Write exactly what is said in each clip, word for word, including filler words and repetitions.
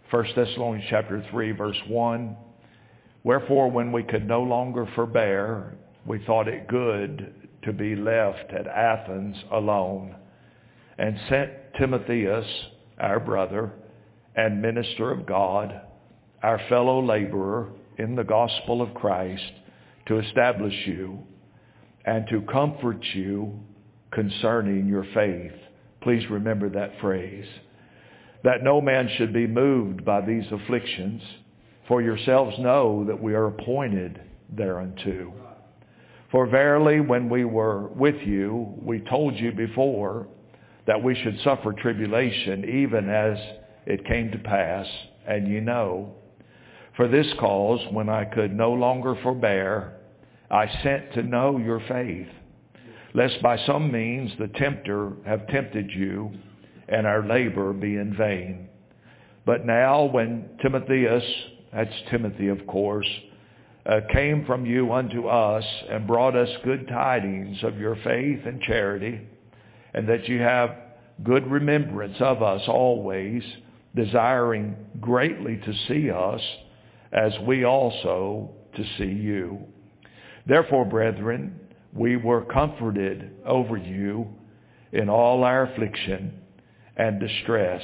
First Thessalonians chapter three, verse one. Wherefore, when we could no longer forbear, we thought it good to be left at Athens alone, and sent Timotheus, our brother and minister of God, our fellow laborer in the gospel of Christ, to establish you and to comfort you concerning your faith. Please remember that phrase. That no man should be moved by these afflictions, for yourselves know that we are appointed thereunto. For verily, when we were with you, we told you before that we should suffer tribulation, even as it came to pass, and ye know. For this cause, when I could no longer forbear, I sent to know your faith, lest by some means the tempter have tempted you, and our labor be in vain. But now when Timotheus, that's Timothy of course, uh, came from you unto us and brought us good tidings of your faith and charity, and that you have good remembrance of us always, desiring greatly to see us, as we also to see you. Therefore, brethren, we were comforted over you in all our affliction and distress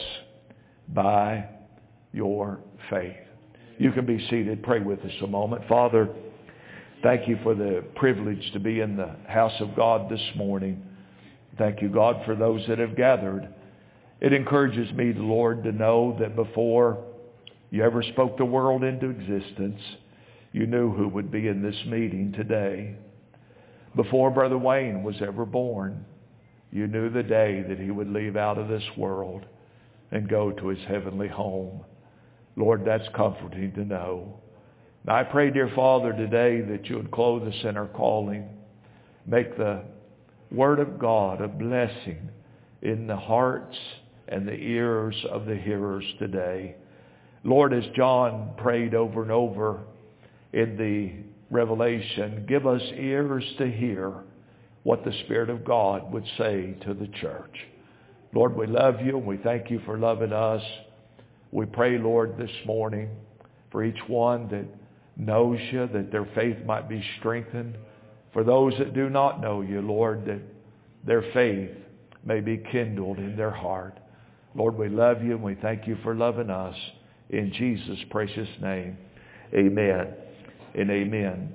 by your faith. You can be seated. Pray with us a moment. Father, thank you for the privilege to be in the house of God this morning. Thank you, God, for those that have gathered. It encourages me, Lord, to know that before you ever spoke the world into existence, you knew who would be in this meeting today. Before Brother Wayne was ever born, you knew the day that he would leave out of this world and go to his heavenly home. Lord, that's comforting to know. Now I pray, dear Father, today that you would clothe us in our calling. Make the Word of God a blessing in the hearts and the ears of the hearers today. Lord, as John prayed over and over in the Revelation, give us ears to hear what the Spirit of God would say to the church. Lord, we love you and we thank you for loving us. We pray, Lord, this morning for each one that knows you, that their faith might be strengthened. For those that do not know you, Lord, that their faith may be kindled in their heart. Lord, we love you and we thank you for loving us. In Jesus' precious name, amen and amen.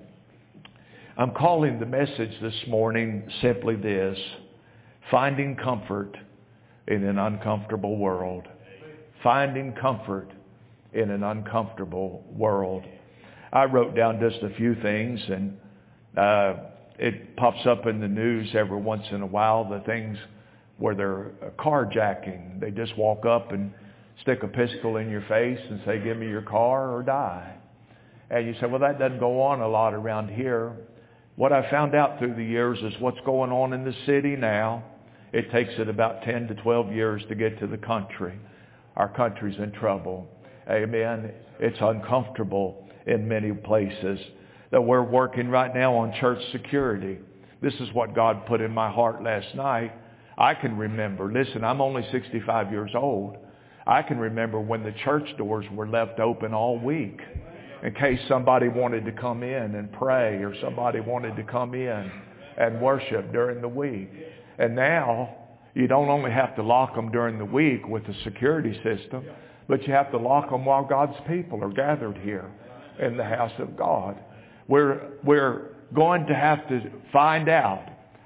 I'm calling the message this morning simply this: finding comfort in an uncomfortable world. Finding comfort in an uncomfortable world. I wrote down just a few things, and uh, it pops up in the news every once in a while, the things where they're carjacking. They just walk up and stick a pistol in your face and say, give me your car or die. And you say, well, that doesn't go on a lot around here. What I found out through the years is what's going on in the city now. It takes it about ten to twelve years to get to the country. Our country's in trouble. Amen. It's uncomfortable in many places. That we're working right now on church security. This is what God put in my heart last night. I can remember, listen, I'm only sixty-five years old. I can remember when the church doors were left open all week in case somebody wanted to come in and pray, or somebody wanted to come in and worship during the week. And now, you don't only have to lock them during the week with the security system, but you have to lock them while God's people are gathered here in the house of God. We're, we're going to have to find out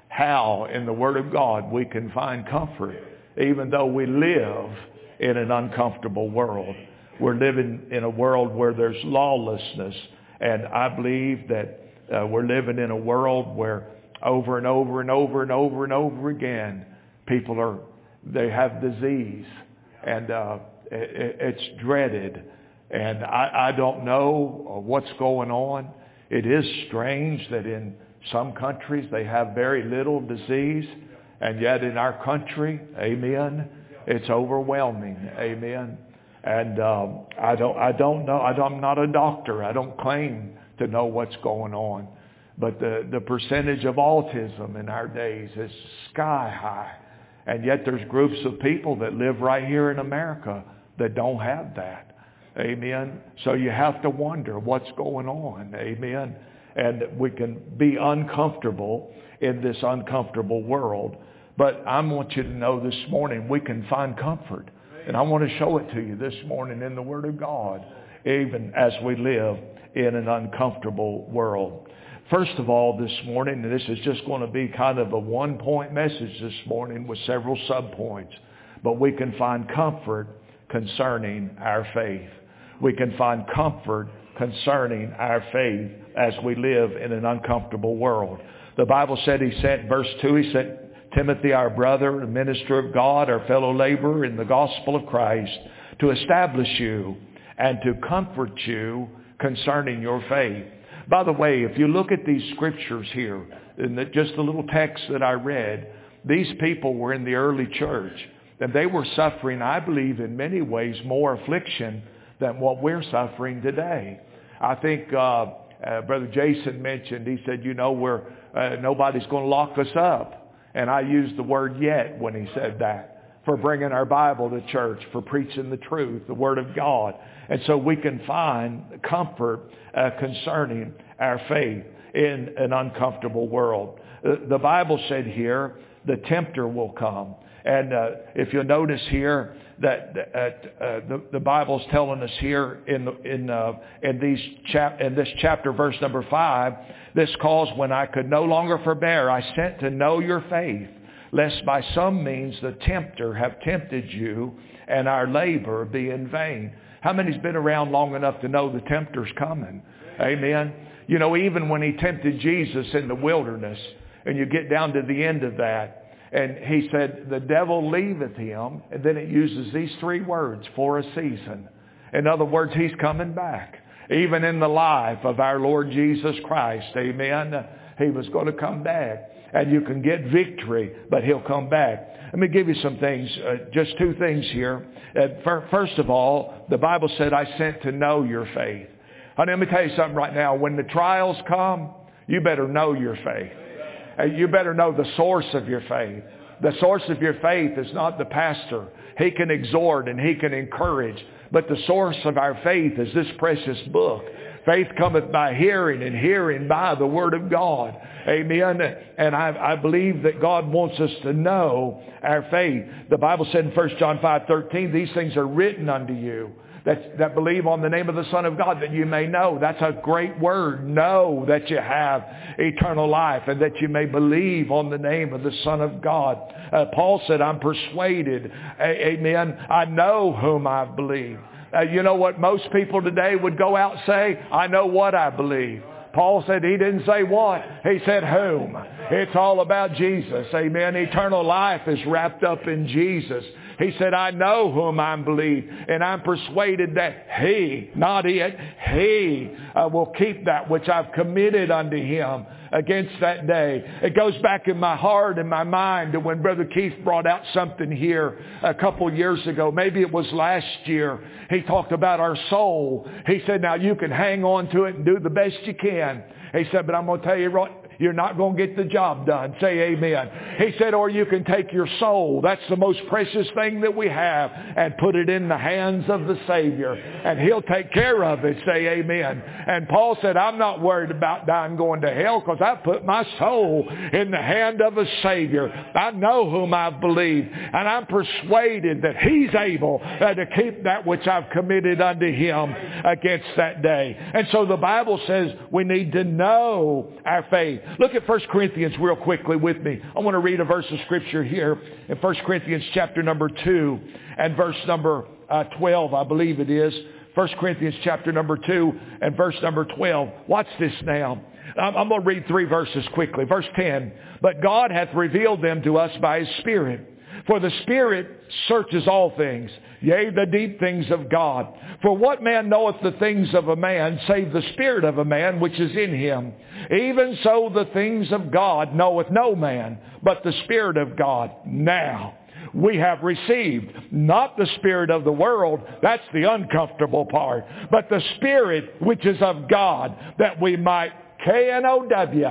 how in the Word of God we can find comfort, even though we live in an uncomfortable world. We're living in a world where there's lawlessness, and I believe that uh, we're living in a world where over and over and over and over and over again, people are, they have disease, and uh, it, it's dreaded. And I, I don't know what's going on. It is strange that in some countries they have very little disease, and yet in our country, amen, it's overwhelming, amen. And um, I don't, I don't know. I don't, I'm not a doctor. I don't claim to know what's going on. But the, the percentage of autism in our days is sky high. And yet there's groups of people that live right here in America that don't have that. Amen. So you have to wonder what's going on. Amen. And we can be uncomfortable in this uncomfortable world. But I want you to know this morning we can find comfort. And I want to show it to you this morning in the Word of God, even as we live in an uncomfortable world. First of all, this morning, and this is just going to be kind of a one-point message this morning with several sub-points, but we can find comfort concerning our faith. We can find comfort concerning our faith as we live in an uncomfortable world. The Bible said, he sent, verse two, he sent Timothy, our brother, a minister of God, our fellow laborer in the gospel of Christ, to establish you and to comfort you concerning your faith. By the way, if you look at these scriptures here, in the, just the little text that I read, these people were in the early church, and they were suffering, I believe, in many ways more affliction than what we're suffering today. I think uh, uh, Brother Jason mentioned, he said, you know, we're, uh, nobody's going to lock us up. And I used the word yet when he said that, for bringing our Bible to church, for preaching the truth, the Word of God. And so we can find comfort uh, concerning our faith in an uncomfortable world. Uh, the Bible said here, the tempter will come. And uh, if you'll notice here, that uh, uh, the, the Bible's telling us here in the, in uh, in these chap in this chapter, verse number five, this cause when I could no longer forbear, I sent to know your faith, lest by some means the tempter have tempted you, and our labor be in vain. How many's been around long enough to know the tempter's coming? Amen. You know, even when he tempted Jesus in the wilderness, and you get down to the end of that, and he said, the devil leaveth him. And then it uses these three words, for a season. In other words, he's coming back. Even in the life of our Lord Jesus Christ, amen, he was going to come back. And you can get victory, but he'll come back. Let me give you some things, uh, just two things here. Uh, first of all, the Bible said, I sent to know your faith. Honey, let me tell you something right now. When the trials come, you better know your faith. You better know the source of your faith. The source of your faith is not the pastor. He can exhort and he can encourage. But the source of our faith is this precious book. Faith cometh by hearing, and hearing by the Word of God. Amen. And I, I believe that God wants us to know our faith. The Bible said in First John five thirteen, these things are written unto you that, that believe on the name of the Son of God, that you may know. That's a great word. Know that you have eternal life, and that you may believe on the name of the Son of God. Uh, Paul said, I'm persuaded. A- amen. I know whom I believe. Uh, you know what most people today would go out and say? I know what I believe. Paul said he didn't say what. He said whom. It's all about Jesus. Amen. Eternal life is wrapped up in Jesus. He said, I know whom I believe, and I'm persuaded that he, not it, he uh, will keep that which I've committed unto him against that day. It goes back in my heart and my mind to when Brother Keith brought out something here a couple years ago. Maybe it was last year. He talked about our soul. He said, now you can hang on to it and do the best you can. He said, but I'm going to tell you what, you're not going to get the job done. Say amen. He said, or you can take your soul. That's the most precious thing that we have, and put it in the hands of the Savior, and he'll take care of it. Say amen. And Paul said, I'm not worried about dying going to hell, because I put my soul in the hand of a Savior. I know whom I believe, and I'm persuaded that he's able uh, to keep that which I've committed unto him against that day. And so the Bible says we need to know our faith. Look at First Corinthians real quickly with me. I want to read a verse of Scripture here in First Corinthians chapter number two and verse number uh, twelve, I believe it is. First Corinthians chapter number two and verse number twelve. Watch this now. I'm, I'm going to read three verses quickly. Verse ten. But God hath revealed them to us by his Spirit. For the Spirit searches all things, yea, the deep things of God. For what man knoweth the things of a man, save the Spirit of a man which is in him? Even so the things of God knoweth no man, but the Spirit of God. Now we have received not the spirit of the world, that's the uncomfortable part, but the Spirit which is of God, that we might K N O W,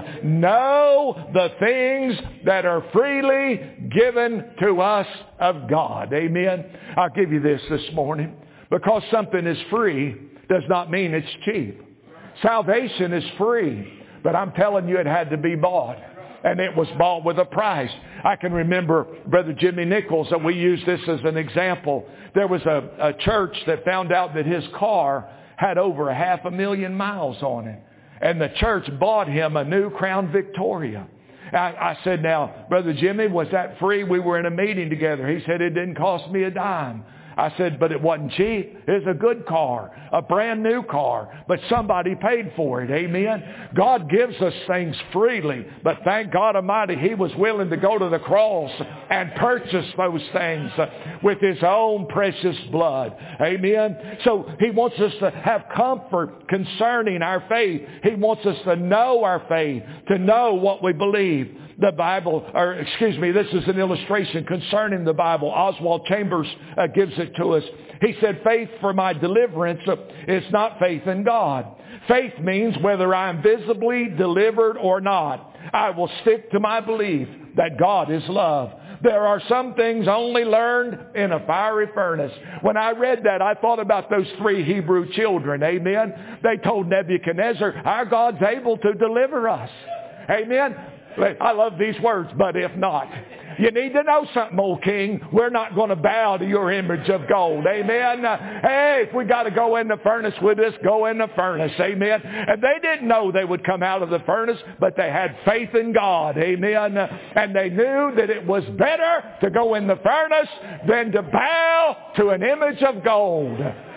know the things that are freely given to us of God. Amen. I'll give you this this morning. Because something is free does not mean it's cheap. Salvation is free, but I'm telling you it had to be bought. And it was bought with a price. I can remember Brother Jimmy Nichols, and we use this as an example. There was a, a church that found out that his car had over a half a million miles on it. And the church bought him a new Crown Victoria. I, I said, now, Brother Jimmy, was that free? We were in a meeting together. He said, it didn't cost me a dime. I said, but it wasn't cheap. It was a good car, a brand new car, but somebody paid for it. Amen. God gives us things freely, but thank God Almighty, He was willing to go to the cross and purchase those things with His own precious blood. Amen. So He wants us to have comfort concerning our faith. He wants us to know our faith, to know what we believe. The Bible, or excuse me, this is an illustration concerning the Bible. Oswald Chambers uh, gives it to us. He said, faith for my deliverance uh, is not faith in God. Faith means whether I am visibly delivered or not, I will stick to my belief that God is love. There are some things only learned in a fiery furnace. When I read that, I thought about those three Hebrew children. Amen. They told Nebuchadnezzar, our God's able to deliver us. Amen. I love these words, but if not. You need to know something, old king. We're not going to bow to your image of gold. Amen. Hey, if we got to go in the furnace with us, go in the furnace. Amen. And they didn't know they would come out of the furnace, but they had faith in God. Amen. And they knew that it was better to go in the furnace than to bow to an image of gold.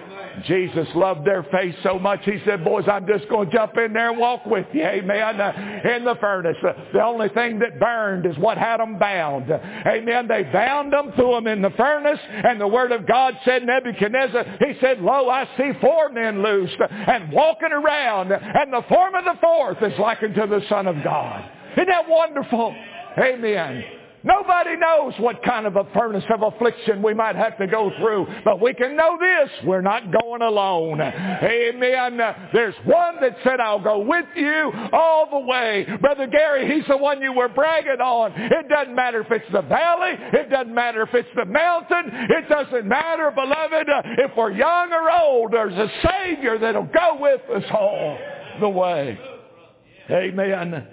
Jesus loved their faith so much, He said, boys, I'm just going to jump in there and walk with you. Amen. Uh, in the furnace. Uh, the only thing that burned is what had them bound. Uh, amen. They bound them, threw them in the furnace, and the Word of God said, Nebuchadnezzar, he said, lo, I see four men loosed uh, and walking around, and the form of the fourth is like unto the Son of God. Isn't that wonderful? Amen. Nobody knows what kind of a furnace of affliction we might have to go through. But we can know this. We're not going alone. Amen. There's one that said, I'll go with you all the way. Brother Gary, he's the one you were bragging on. It doesn't matter if it's the valley. It doesn't matter if it's the mountain. It doesn't matter, beloved, if we're young or old. There's a Savior that'll go with us all the way. Amen.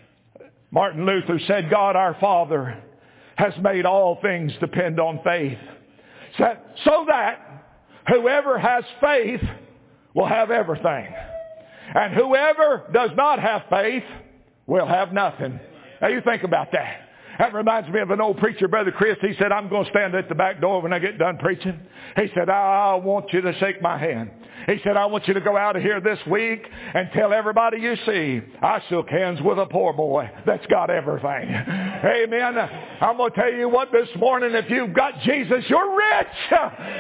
Martin Luther said, God our Father has made all things depend on faith, so, so that whoever has faith will have everything. And whoever does not have faith will have nothing. Now you think about that. That reminds me of an old preacher, Brother Chris. He said, I'm going to stand at the back door when I get done preaching. He said, I want you to shake my hand. He said, I want you to go out of here this week and tell everybody you see, I shook hands with a poor boy that's got everything. Amen. I'm going to tell you what this morning, if you've got Jesus, you're rich.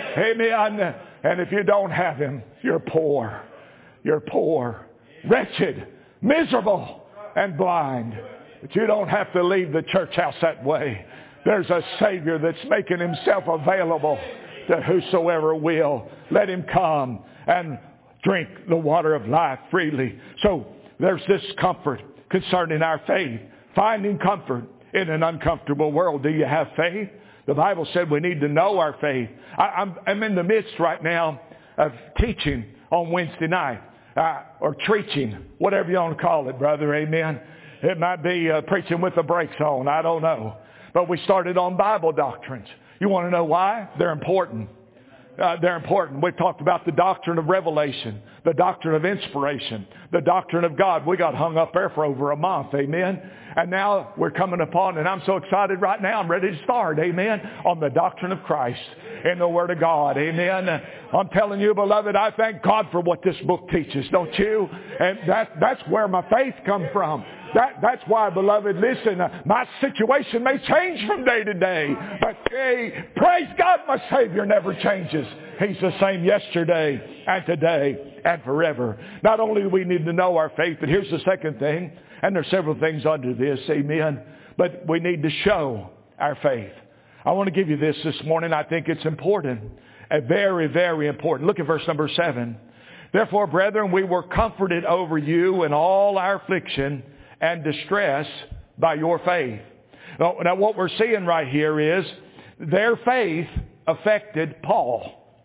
Amen. And if you don't have Him, you're poor. You're poor, wretched, miserable, and blind. But you don't have to leave the church house that way. There's a Savior that's making Himself available to whosoever will. Let Him come and drink the water of life freely. So there's this comfort concerning our faith. Finding comfort in an uncomfortable world. Do you have faith? The Bible said we need to know our faith. I, I'm, I'm in the midst right now of teaching on Wednesday night. Uh, or preaching, whatever you want to call it, brother. Amen. It might be uh, preaching with the brakes on. I don't know. But we started on Bible doctrines. You want to know why? They're important. Uh, they're important. We've talked about the doctrine of revelation, the doctrine of inspiration, the doctrine of God. We got hung up there for over a month. Amen. And now we're coming upon, and I'm so excited right now, I'm ready to start. Amen. On the doctrine of Christ in the Word of God. Amen. I'm telling you, beloved, I thank God for what this book teaches, don't you? And that, that's where my faith comes from. That, that's why, beloved, listen, uh, my situation may change from day to day, but hey, praise God, my Savior never changes. He's the same yesterday and today and forever. Not only do we need to know our faith, but here's the second thing, and there's several things under this, amen, but we need to show our faith. I want to give you this this morning. I think it's important, a very, very important. Look at verse number seven. Therefore, brethren, we were comforted over you in all our affliction and distress by your faith. Now, now what we're seeing right here is their faith affected Paul.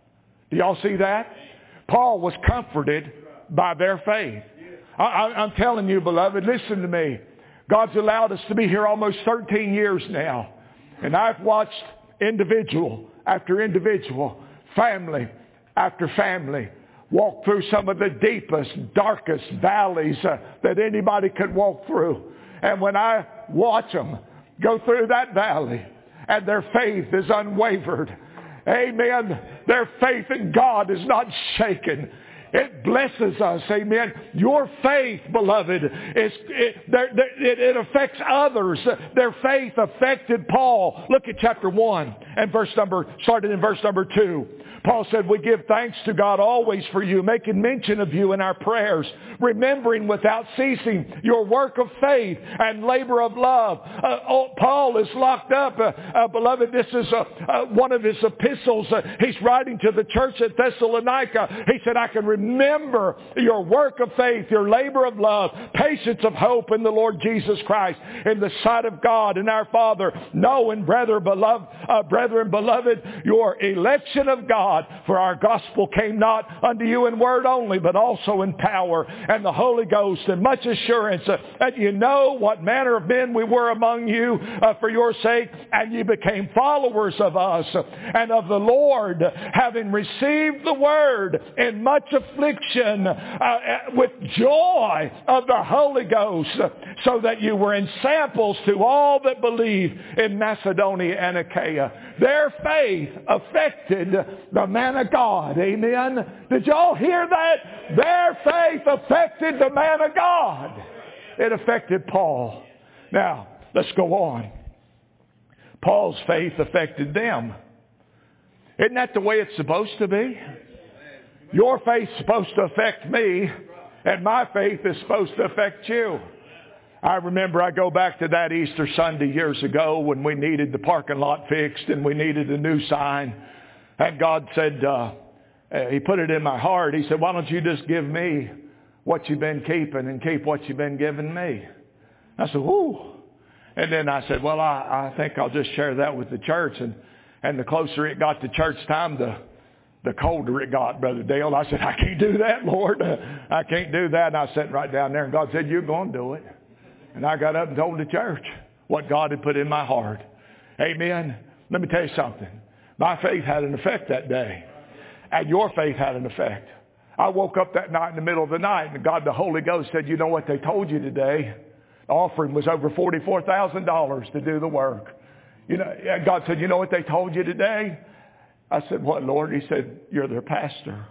Do y'all see that? Paul was comforted by their faith. I, I, I'm telling you, beloved, listen to me. God's allowed us to be here almost thirteen years now. And I've watched individual after individual, family after family, walk through some of the deepest, darkest valleys uh, that anybody could walk through. And when I watch them go through that valley and their faith is unwavered, amen, their faith in God is not shaken. It blesses us, amen. Your faith, beloved, is it, it, it affects others. Their faith affected Paul. Look at chapter one and verse number, started in verse number two. Paul said, we give thanks to God always for you, making mention of you in our prayers, remembering without ceasing your work of faith and labor of love. Uh, oh, Paul is locked up. Uh, uh, beloved, this is uh, uh, one of his epistles. Uh, he's writing to the church at Thessalonica. He said, I can remember your work of faith, your labor of love, patience of hope in the Lord Jesus Christ, in the sight of God and our Father, knowing, brethren, beloved, uh, brethren, beloved, your election of God. For our gospel came not unto you in word only, but also in power and the Holy Ghost and much assurance uh, that you know what manner of men we were among you uh, for your sake, and you became followers of us and of the Lord, having received the word in much affliction uh, with joy of the Holy Ghost, so that you were ensamples to all that believe in Macedonia and Achaia. Their faith affected the man of God. Amen. Did y'all hear that? Their faith affected the man of God. It affected Paul. Now, let's go on. Paul's faith affected them. Isn't that the way it's supposed to be? Your faith's supposed to affect me, and my faith is supposed to affect you. I remember I go back to that Easter Sunday years ago when we needed the parking lot fixed and we needed a new sign. And God said, uh, He put it in my heart. He said, why don't you just give me what you've been keeping and keep what you've been giving me? I said, whoo. And then I said, well, I, I think I'll just share that with the church. And, and the closer it got to church time, the the colder it got, Brother Dale. I said, I can't do that, Lord. I can't do that. And I sat right down there, and God said, you're going to do it. And I got up and told the church what God had put in my heart. Amen. Let me tell you something. My faith had an effect that day. And your faith had an effect. I woke up that night in the middle of the night, and God, the Holy Ghost, said, you know what they told you today? The offering was over forty-four thousand dollars to do the work. You know, God said, you know what they told you today? I said, what, Lord? He said, you're their pastor.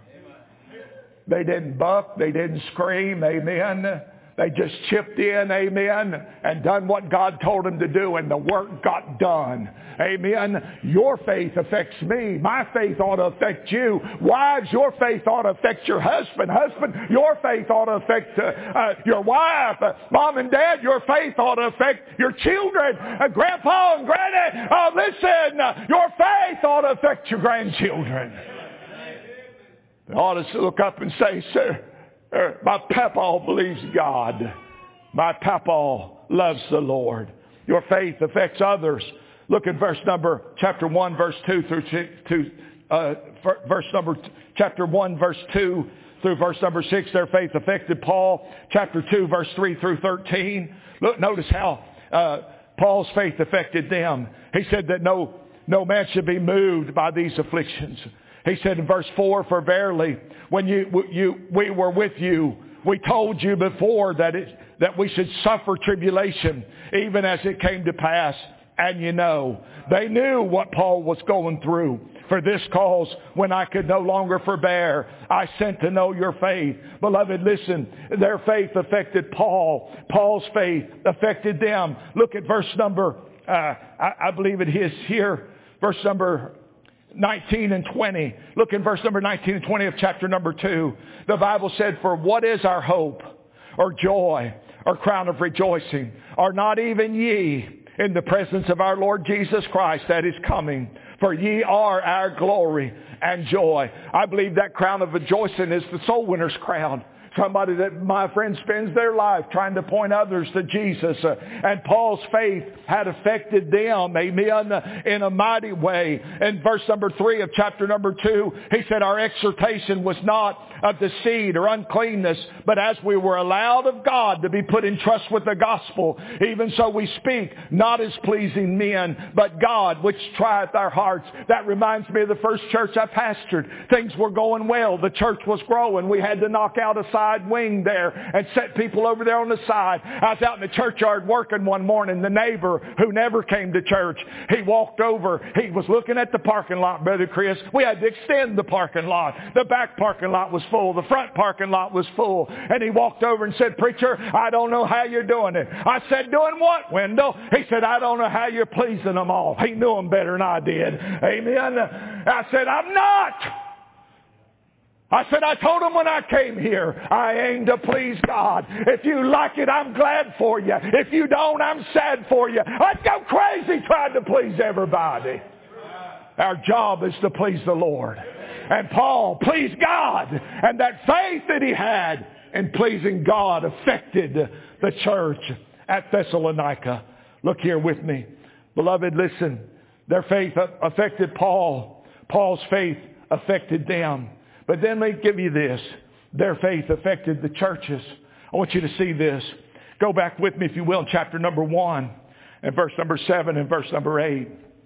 They didn't buck. They didn't scream. Amen. They just chipped in, amen, and done what God told them to do, and the work got done. Amen. Your faith affects me. My faith ought to affect you. Wives, your faith ought to affect your husband. Husband, your faith ought to affect uh, uh, your wife. Uh, Mom and Dad, your faith ought to affect your children. Uh, Grandpa and Granny, uh, listen, uh, your faith ought to affect your grandchildren. They ought to look up and say, sir, Uh, my papa believes God. My papa loves the Lord. Your faith affects others. Look at verse number, chapter one, verse two through two, uh, verse number, chapter one, verse two through verse number six. Their faith affected Paul. Chapter two, verse three through thirteen. Look, notice how uh, Paul's faith affected them. He said that no, no man should be moved by these afflictions. He said in verse four, for verily, when you, you, we were with you, we told you before that it, that we should suffer tribulation, even as it came to pass. And you know, they knew what Paul was going through. For this cause, when I could no longer forbear, I sent to know your faith. Beloved, listen, their faith affected Paul. Paul's faith affected them. Look at verse number, uh, I, I believe it is here, verse number nineteen and twenty. Look in verse number nineteen and twenty of chapter number two. The Bible said, for what is our hope or joy or crown of rejoicing? Are not even ye in the presence of our Lord Jesus Christ that is coming? For ye are our glory and joy. I believe that crown of rejoicing is the soul winner's crown. Somebody that, my friend, spends their life trying to point others to Jesus. Uh, and Paul's faith had affected them, amen, uh, in a mighty way. In verse number three of chapter number two, he said, our exhortation was not of deceit or uncleanness, but as we were allowed of God to be put in trust with the gospel, even so we speak, not as pleasing men, but God, which trieth our hearts. That reminds me of the first church I pastored. Things were going well. The church was growing. We had to knock out a side wing there and set people over there on the side. I was out in the churchyard working one morning. The neighbor who never came to church, he walked over. He was looking at the parking lot, Brother Chris. We had to extend the parking lot. The back parking lot was full. The front parking lot was full. And he walked over and said, preacher, I don't know how you're doing it. I said, doing what, Wendell? He said, I don't know how you're pleasing them all. He knew them better than I did. Amen. I said, I'm not. I said, I told him when I came here, I aim to please God. If you like it, I'm glad for you. If you don't, I'm sad for you. I'd go crazy trying to please everybody. Our job is to please the Lord. And Paul pleased God. And that faith that he had in pleasing God affected the church at Thessalonica. Look here with me. Beloved, listen. Their faith affected Paul. Paul's faith affected them. But then let me give you this. Their faith affected the churches. I want you to see this. Go back with me, if you will, in chapter number one and verse number seven and verse number eight.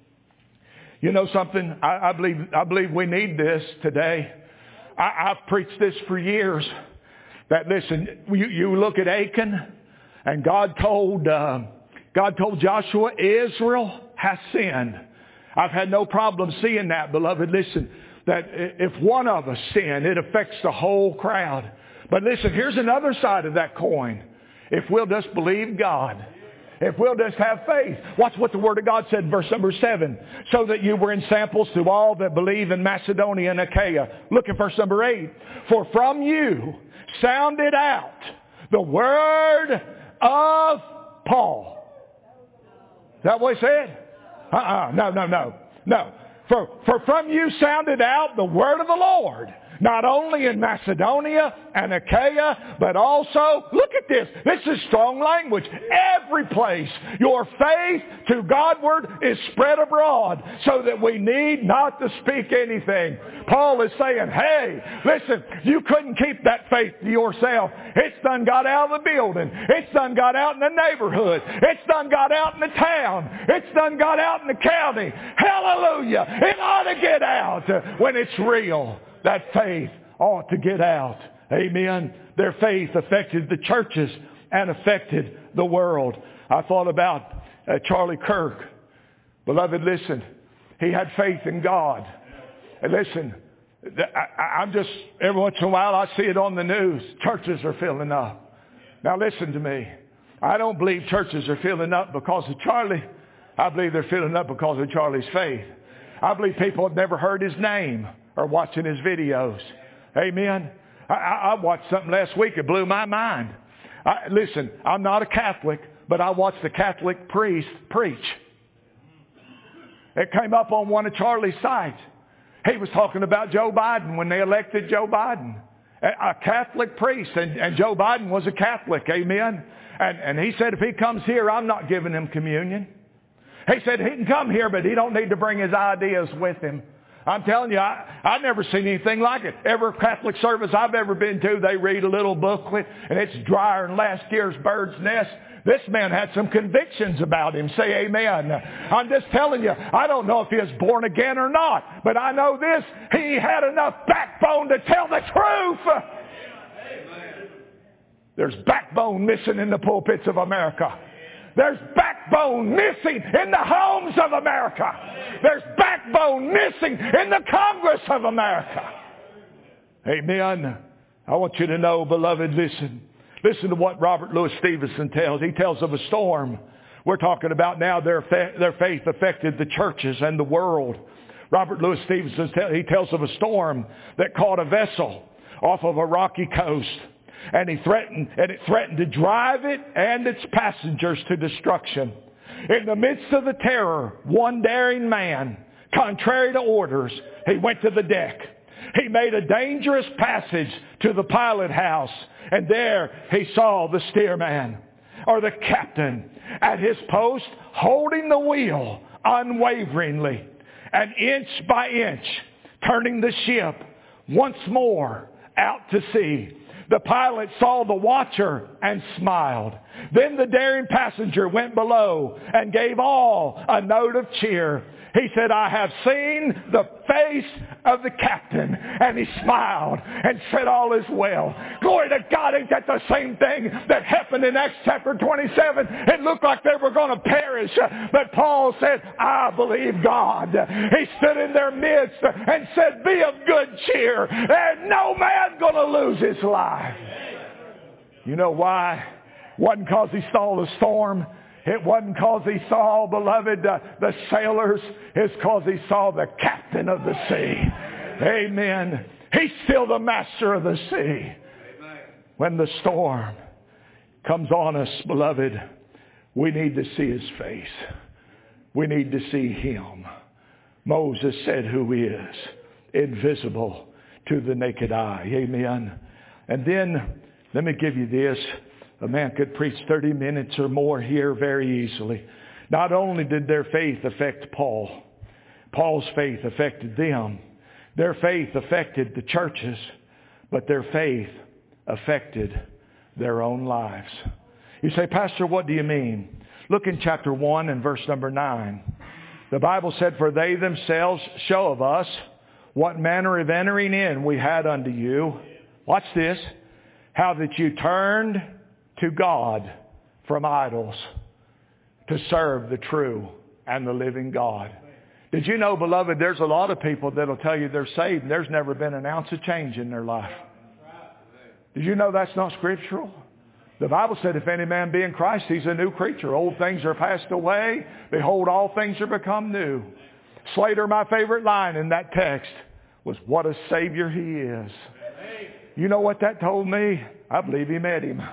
You know something? I, I believe I believe we need this today. I, I've preached this for years. That listen, you, you look at Achan, and God told uh, God told Joshua, Israel has sinned. I've had no problem seeing that, beloved. Listen, that if one of us sin, it affects the whole crowd. But listen, here's another side of that coin. If we'll just believe God, if we'll just have faith. Watch what the Word of God said in verse number seven. So that you were in samples to all that believe in Macedonia and Achaia. Look at verse number eight. For from you sounded out the word of Paul. Is that what he said? Uh-uh. No, no, no. No. For, for from you sounded out the word of the Lord, not only in Macedonia and Achaia, but also, look at this, this is strong language. Every place your faith to Godward is spread abroad, so that we need not to speak anything. Paul is saying, hey, listen, you couldn't keep that faith to yourself. It's done got out of the building. It's done got out in the neighborhood. It's done got out in the town. It's done got out in the county. Hallelujah. It ought to get out when it's real. That faith ought to get out. Amen. Their faith affected the churches and affected the world. I thought about uh, Charlie Kirk. Beloved, listen. He had faith in God. And listen, I, I'm just, every once in a while I see it on the news. Churches are filling up. Now listen to me. I don't believe churches are filling up because of Charlie. I believe they're filling up because of Charlie's faith. I believe people have never heard his name or watching his videos. Amen. I, I, I watched something last week. It blew my mind. I, listen, I'm not a Catholic, but I watched a Catholic priest preach. It came up on one of Charlie's sites. He was talking about Joe Biden when they elected Joe Biden. A, a Catholic priest, and, and Joe Biden was a Catholic. Amen. And, and he said, if he comes here, I'm not giving him communion. He said he can come here, but he don't need to bring his ideas with him. I'm telling you, I, I've never seen anything like it. Every Catholic service I've ever been to, they read a little booklet, and it's drier than last year's bird's nest. This man had some convictions about him. Say amen. I'm just telling you, I don't know if he was born again or not, but I know this, he had enough backbone to tell the truth. Amen. There's backbone missing in the pulpits of America. There's backbone missing in the homes of America. There's backbone missing in the Congress of America. Amen. I want you to know, beloved, listen. Listen to what Robert Louis Stevenson tells. He tells of a storm. We're talking about now their, fa- their faith affected the churches and the world. Robert Louis Stevenson, he tells of a storm that caught a vessel off of a rocky coast. And he threatened, and it threatened to drive it and its passengers to destruction. In the midst of the terror, one daring man, contrary to orders, he went to the deck. He made a dangerous passage to the pilot house, and there he saw the steerman, or the captain, at his post, holding the wheel unwaveringly, and inch by inch, turning the ship once more out to sea. The pilot saw the watcher and smiled. Then the daring passenger went below and gave all a note of cheer. He said, I have seen the face of the captain. And he smiled and said, all is well. Glory to God. Ain't that the same thing that happened in Acts chapter twenty-seven? It looked like they were going to perish. But Paul said, I believe God. He stood in their midst and said, be of good cheer. There's no man going to lose his life. You know why? It wasn't because he saw the storm. It wasn't because he saw, beloved, uh, the sailors. It's because he saw the captain of the sea. Amen. He's still the master of the sea. When the storm comes on us, beloved, we need to see his face. We need to see him. Moses said who he is, invisible to the naked eye. Amen. And then, let me give you this. A man could preach thirty minutes or more here very easily. Not only did their faith affect Paul, Paul's faith affected them. Their faith affected the churches, but their faith affected their own lives. You say, Pastor, what do you mean? Look in chapter one and verse number nine. The Bible said, for they themselves show of us what manner of entering in we had unto you. Watch this. How that you turned to God from idols to serve the true and the living God. Did you know, beloved, there's a lot of people that'll tell you they're saved and there's never been an ounce of change in their life. Did you know that's not scriptural? The Bible said, if any man be in Christ, he's a new creature. Old things are passed away. Behold, all things are become new. Slater, my favorite line in that text, was what a Savior he is. You know what that told me? I believe he met him.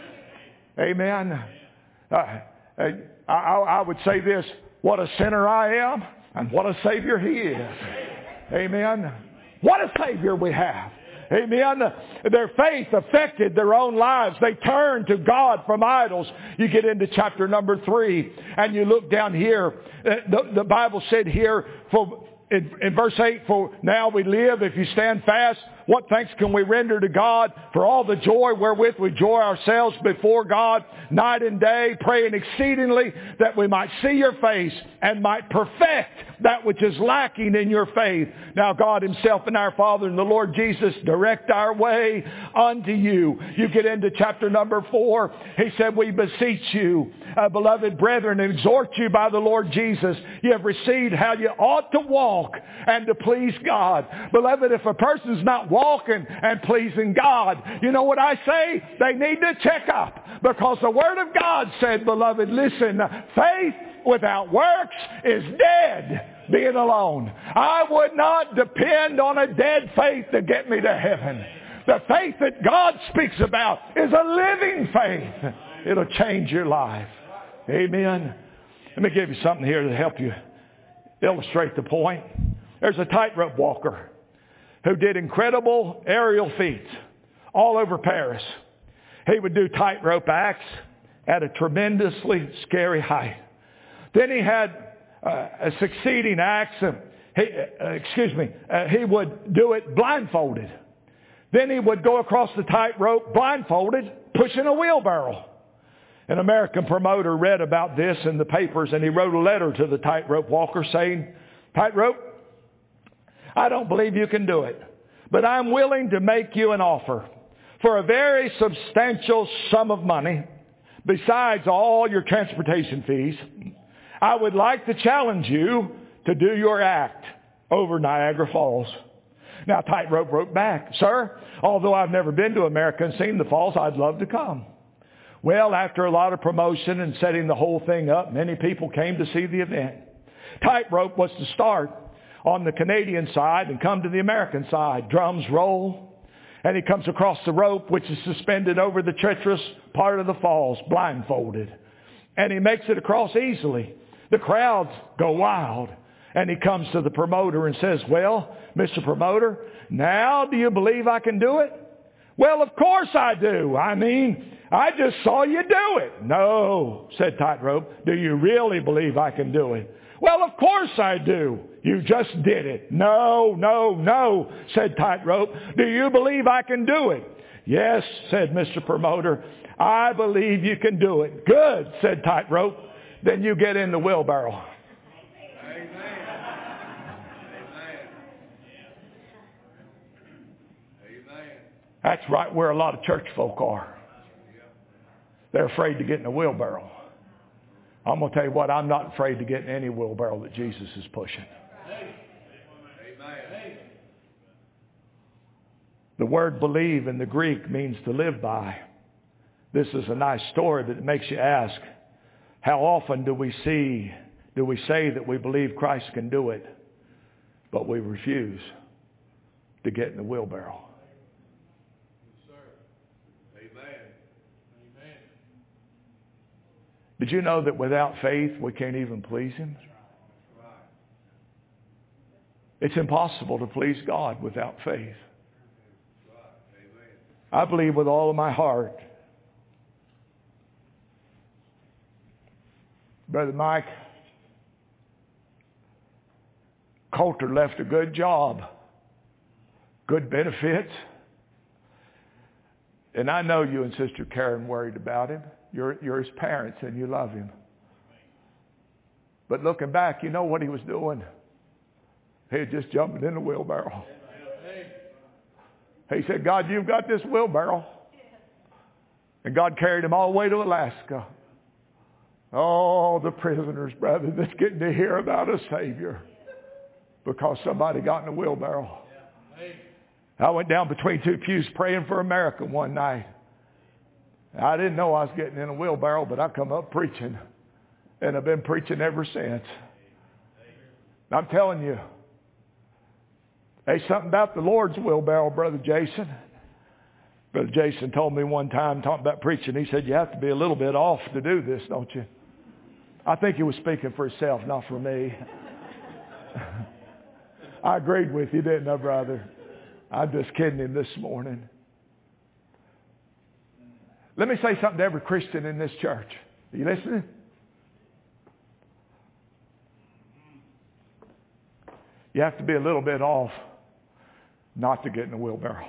Amen. Uh, I, I, I would say this, what a sinner I am, and what a Savior he is. Amen. What a Savior we have. Amen. Their faith affected their own lives. They turned to God from idols. You get into chapter number three, and you look down here. The, the Bible said here, for in, in verse eight, for now we live if you stand fast. What thanks can we render to God for all the joy wherewith we joy ourselves before God night and day, praying exceedingly that we might see your face and might perfect that which is lacking in your faith. Now God himself and our Father and the Lord Jesus direct our way unto you. You get into chapter number four. He said, we beseech you, uh, beloved brethren, and exhort you by the Lord Jesus. You have received how you ought to walk and to please God. Beloved, if a person's not walking and pleasing God, you know what I say? They need to check up, because the Word of God said, beloved, listen, faith without works is dead, being alone. I would not depend on a dead faith to get me to heaven. The faith that God speaks about is a living faith. It'll change your life. Amen. Let me give you something here to help you illustrate the point. There's a tightrope walker who did incredible aerial feats all over Paris. He would do tightrope acts at a tremendously scary height. Then he had uh, a succeeding acts. Uh, he, uh, excuse me. Uh, he would do it blindfolded. Then he would go across the tightrope blindfolded, pushing a wheelbarrow. An American promoter read about this in the papers, and he wrote a letter to the tightrope walker saying, tightrope, I don't believe you can do it, but I'm willing to make you an offer for a very substantial sum of money, besides all your transportation fees. I would like to challenge you to do your act over Niagara Falls. Now, tightrope wrote back, sir, although I've never been to America and seen the falls, I'd love to come. Well, after a lot of promotion and setting the whole thing up, many people came to see the event. Tightrope was to start on the Canadian side and come to the American side. Drums roll, and he comes across the rope, which is suspended over the treacherous part of the falls, blindfolded. And he makes it across easily. The crowds go wild. And he comes to the promoter and says, well, Mister Promoter, now do you believe I can do it? Well, of course I do. I mean, I just saw you do it. No, said Tightrope. Do you really believe I can do it? Well, of course I do. You just did it. No, no, no, said Tightrope. Do you believe I can do it? Yes, said Mister Promoter. I believe you can do it. Good, said Tightrope. Then you get in the wheelbarrow. That's right where a lot of church folk are. They're afraid to get in a wheelbarrow. I'm going to tell you what, I'm not afraid to get in any wheelbarrow that Jesus is pushing. The word believe in the Greek means to live by. This is a nice story, but it makes you ask, how often do we see, do we say that we believe Christ can do it, but we refuse to get in the wheelbarrow? Did you know that without faith, we can't even please Him? It's impossible to please God without faith. I believe with all of my heart. Brother Mike, Coulter left a good job, good benefits. And I know you and Sister Karen worried about him. You're, you're his parents and you love him. But looking back, you know what he was doing? He was just jumping in the wheelbarrow. He said, God, you've got this wheelbarrow. And God carried him all the way to Alaska. Oh, the prisoners, brother, that's getting to hear about a Savior because somebody got in a wheelbarrow. I went down between two pews praying for America one night. I didn't know I was getting in a wheelbarrow, but I come up preaching. And I've been preaching ever since. I'm telling you, there's something about the Lord's wheelbarrow, Brother Jason. Brother Jason told me one time, talking about preaching, he said, you have to be a little bit off to do this, don't you? I think he was speaking for himself, not for me. I agreed with you, didn't I, brother? I'm just kidding him this morning. Let me say something to every Christian in this church. Are you listening? You have to be a little bit off not to get in the wheelbarrow.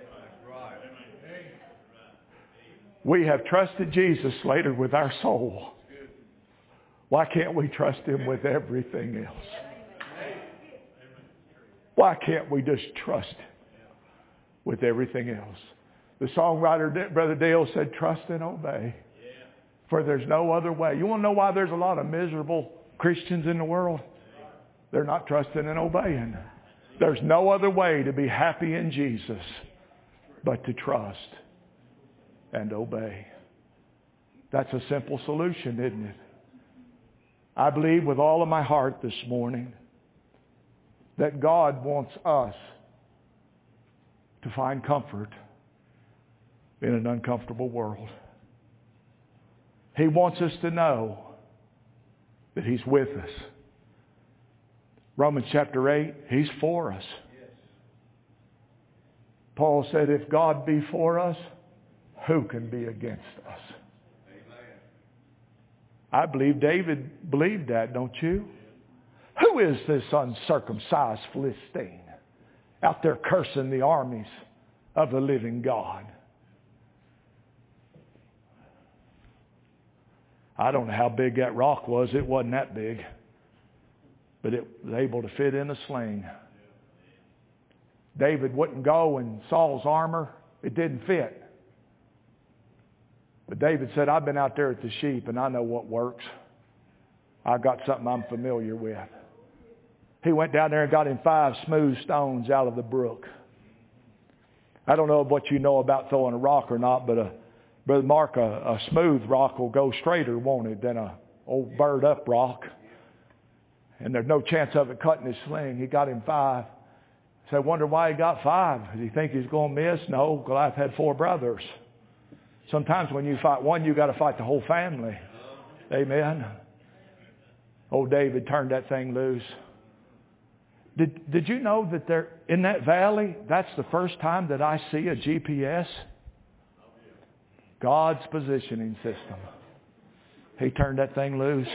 We have trusted Jesus later with our soul. Why can't we trust Him with everything else? Why can't we just trust Him with everything else? The songwriter, Brother Dale, said, trust and obey. For there's no other way. You want to know why there's a lot of miserable Christians in the world? They're not trusting and obeying. There's no other way to be happy in Jesus but to trust and obey. That's a simple solution, isn't it? I believe with all of my heart this morning that God wants us to find comfort in an uncomfortable world. He wants us to know that He's with us. Romans chapter eight, He's for us. Paul said, if God be for us, who can be against us? I believe David believed that, don't you? Who is this uncircumcised Philistine out there cursing the armies of the living God? I don't know how big that rock was. It wasn't that big. But it was able to fit in a sling. David wouldn't go in Saul's armor. It didn't fit. But David said, I've been out there at the sheep and I know what works. I've got something I'm familiar with. He went down there and got him five smooth stones out of the brook. I don't know what you know about throwing a rock or not, but a, Brother Mark, a, a smooth rock will go straighter, won't it, than a old burred up rock. And there's no chance of it cutting his sling. He got him five. So I wonder why he got five. Does he think he's going to miss? No, Goliath had four brothers. Sometimes when you fight one, you got to fight the whole family. Amen. Old David turned that thing loose. Did, did you know that there in that valley, that's the first time that I see a G P S? God's positioning system. He turned that thing loose.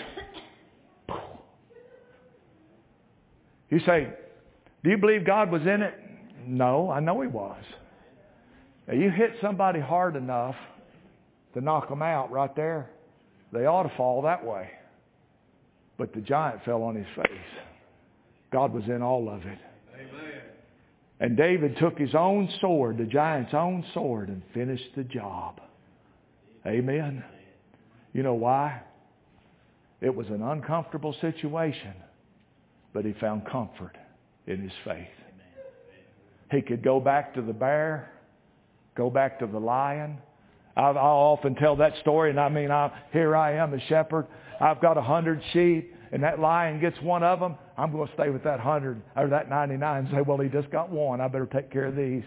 You say, do you believe God was in it? No, I know He was. Now, you hit somebody hard enough to knock them out right there, they ought to fall that way. But the giant fell on his face. God was in all of it. Amen. And David took his own sword, the giant's own sword, and finished the job. Amen. You know why? It was an uncomfortable situation, but he found comfort in his faith. He could go back to the bear, go back to the lion. I'll often tell that story, and I mean, I, here I am, a shepherd. I've got a hundred sheep, and that lion gets one of them. I'm going to stay with that hundred or that ninety-nine and say, well, he just got one. I better take care of these.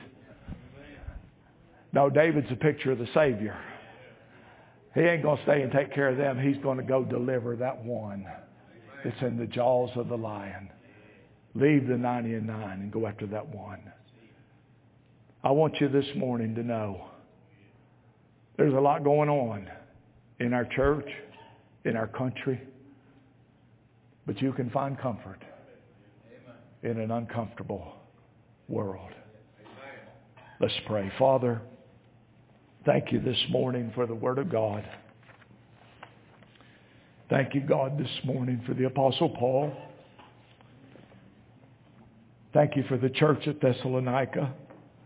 No, David's a picture of the Savior. He ain't going to stay and take care of them. He's going to go deliver that one that's in the jaws of the lion. Leave the ninety and nine and go after that one. I want you this morning to know there's a lot going on in our church, in our country, but you can find comfort in an uncomfortable world. Let's pray. Father, thank you this morning for the Word of God. Thank you, God, this morning for the Apostle Paul. Thank you for the church at Thessalonica.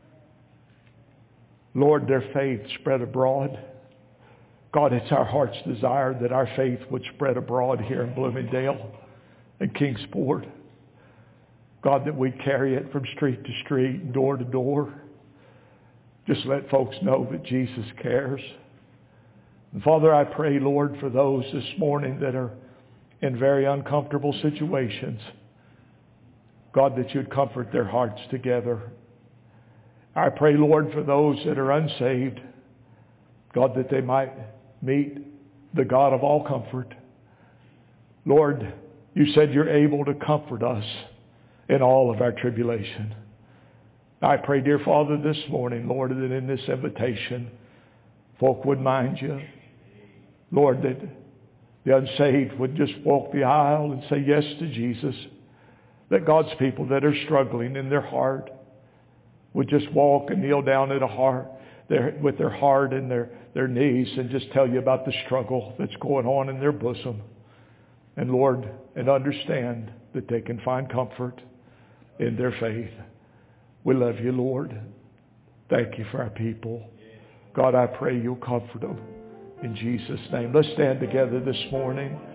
Lord, their faith spread abroad. God, it's our heart's desire that our faith would spread abroad here in Bloomingdale and Kingsport. God, that we carry it from street to street, door to door. Just let folks know that Jesus cares. And Father, I pray, Lord, for those this morning that are in very uncomfortable situations. God, that you'd comfort their hearts together. I pray, Lord, for those that are unsaved. God, that they might meet the God of all comfort. Lord, you said you're able to comfort us in all of our tribulation. I pray, dear Father, this morning, Lord, that in this invitation, folk would mind you. Lord, that the unsaved would just walk the aisle and say yes to Jesus. That God's people that are struggling in their heart would just walk and kneel down at a heart, their, with their heart and their, their knees and just tell you about the struggle that's going on in their bosom. And Lord, and understand that they can find comfort in their faith. We love you, Lord. Thank you for our people. God, I pray you'll comfort them in Jesus' name. Let's stand together this morning.